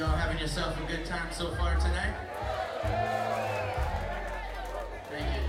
Y'all having yourself a good time so far tonight? Thank you.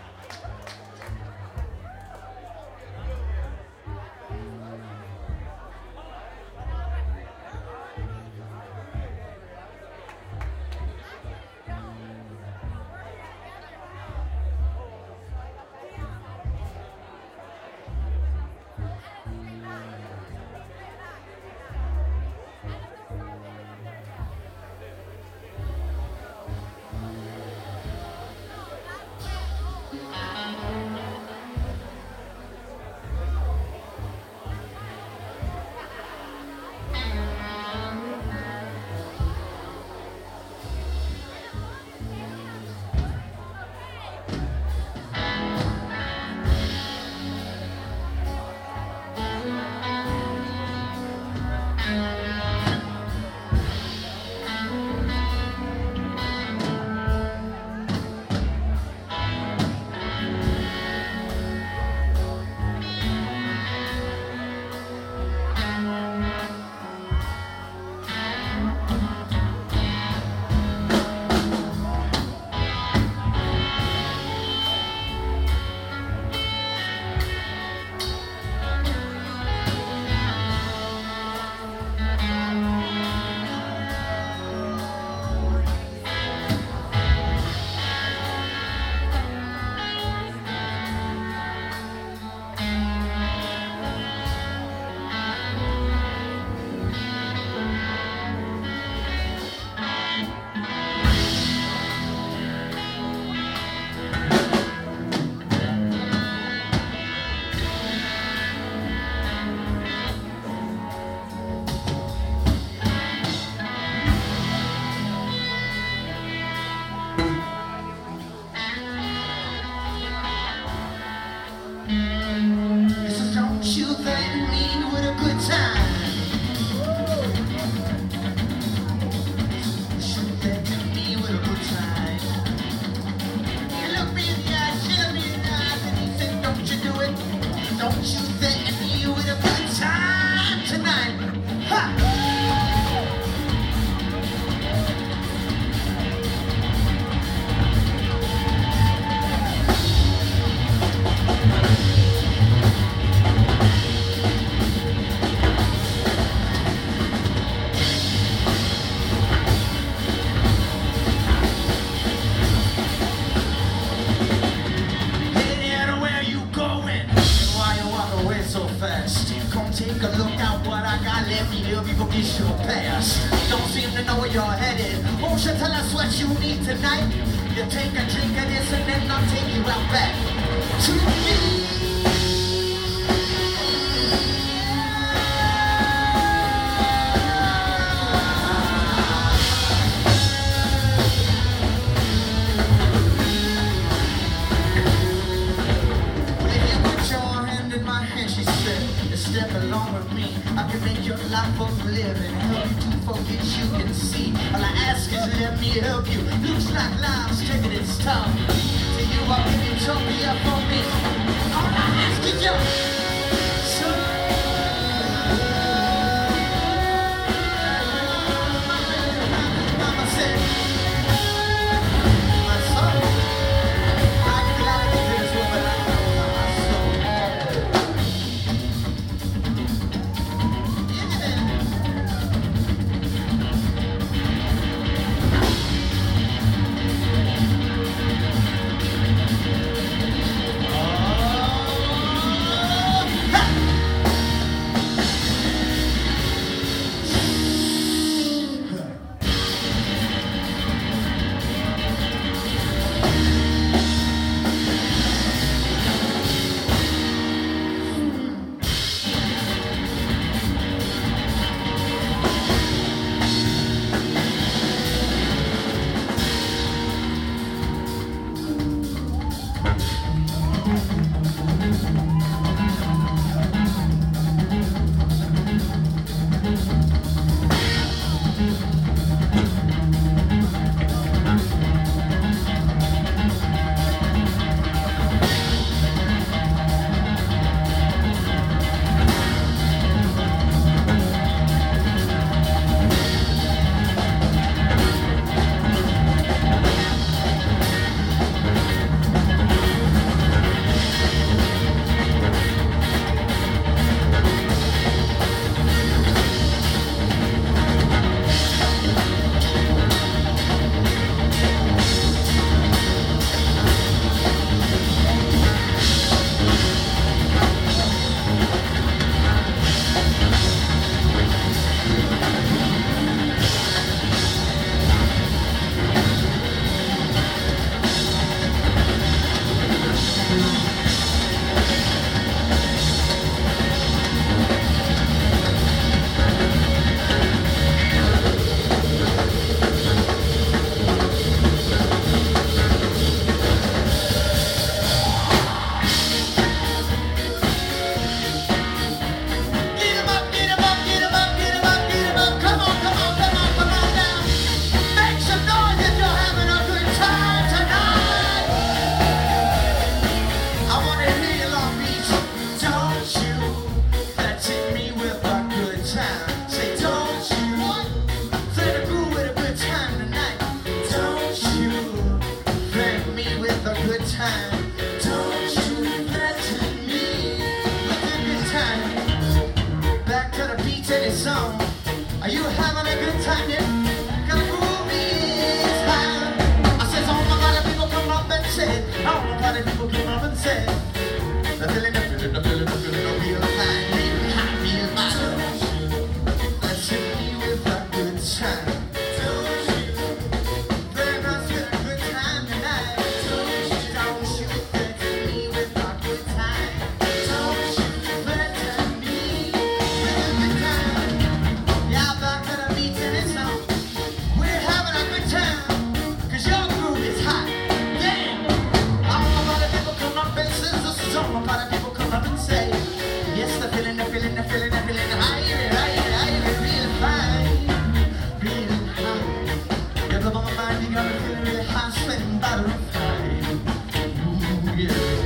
Take a look at what I got, let me help you forget your past. Don't seem to know where you're headed. Won't you tell us what you need tonight? You take a drink of this and then I'll take you out back to me. Step along with me, I can make your life worth living, help you to forget you can see. All I ask is let me help you. Looks like life's taking its toll. To you I give utopia for me. All I ask is you. Mama said, my soul, I'm glad I did this woman I know my soul. lot of people come up and say, yes, the feeling, the feeling, the feeling, the feeling, higher, higher, higher, real fine, real high. You blow my mind, you got me feeling really high, sweating butterfly. Ooh, yeah.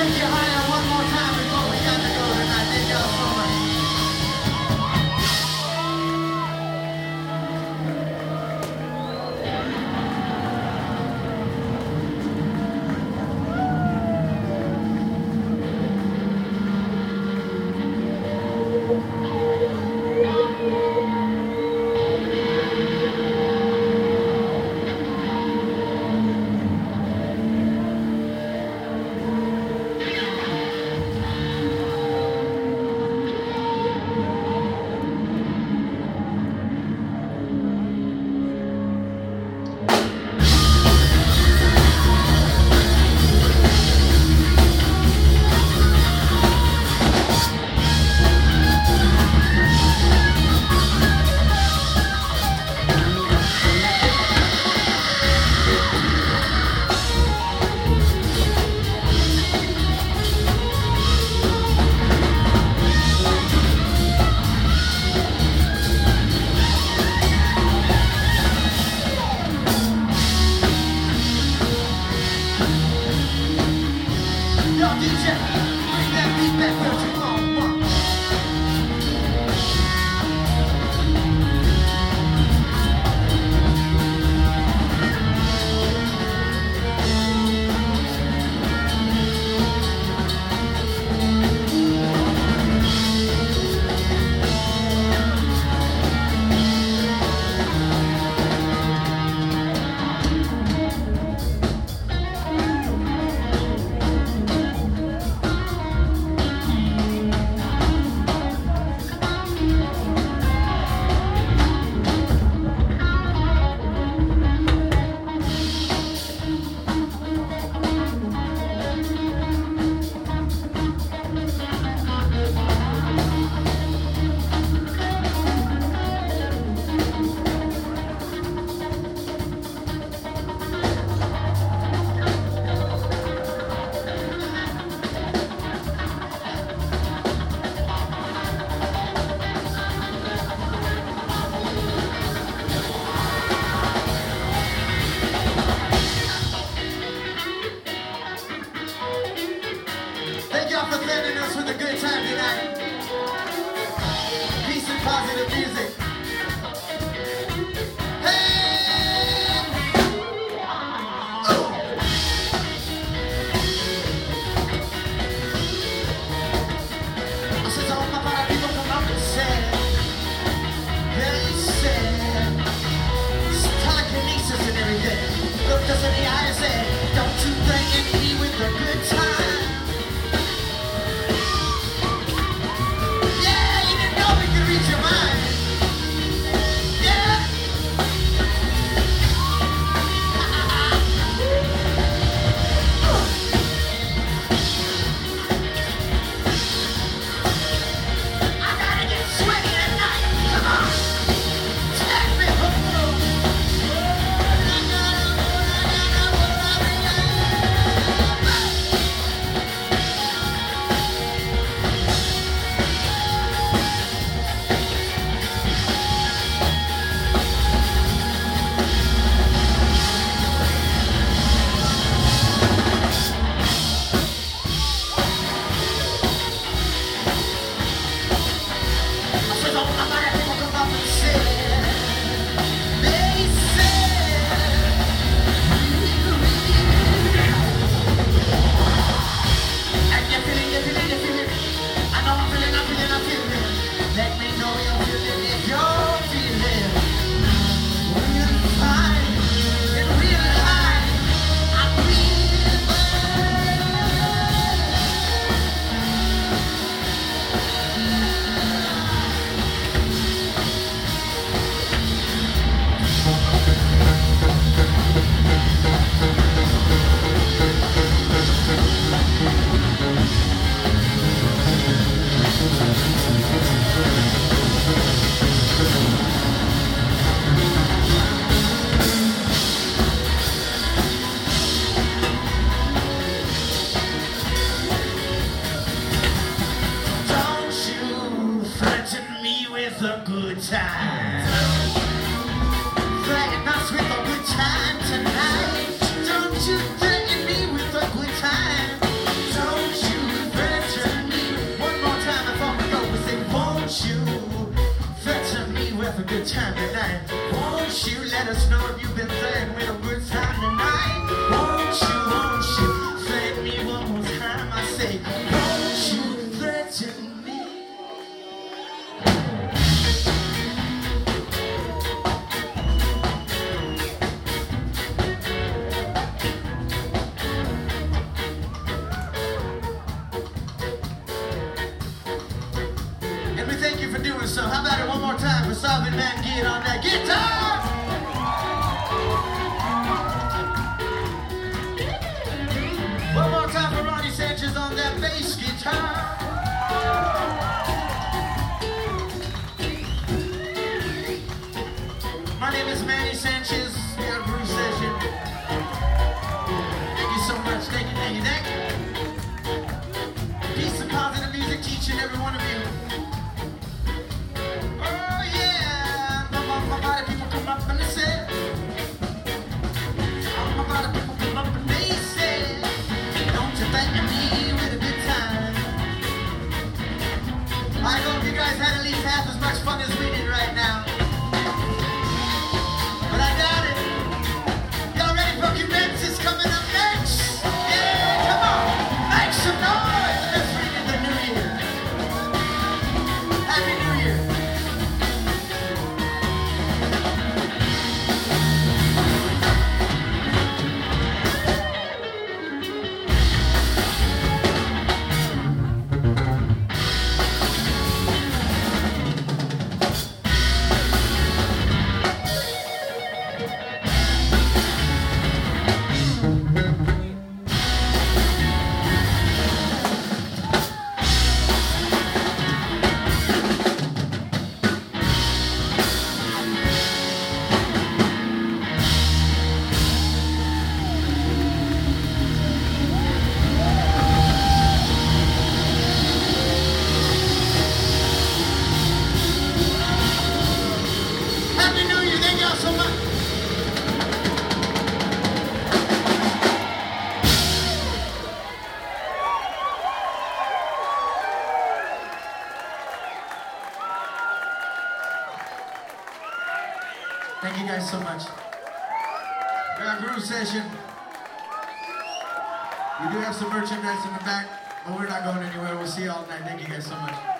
take you higher one more time before we got to go tonight. Thank y'all so much. Thank y'all for sending us with a good time tonight. Peace and positive music. Hey! Oh! I said, all my body people come up and say, very sad. It's telekinesis and everything. Looked us in the eye and said, don't you threaten me with a good time. A good time. Threaten us with a good time tonight. Don't you threaten me with a good time. Don't So how about it one more time for Sovereign Man Gid on that guitar? One more time for Ronnie Sanchez on that bass guitar. My name is Manny Sanchez. We got a Groove Session. Thank you so much. Thank you, thank you, thank you. Peace and positive music to each and every one of you. Oh yeah, a lot of people come up and they say, a lot of people come up and they say, don't you threaten me with a good time. I hope you guys had at least half as much fun as we did right now. But I doubt it. Y'all ready for Conventions coming up next? Yeah, come on, make some noise. Let's ring in the new year. Happy New Year. Happy New Year. Thank y'all so much. Thank you guys so much. We got a Groove Session. We do have some merchandise in the back, but we're not going anywhere. We'll see you all night. Thank you guys so much.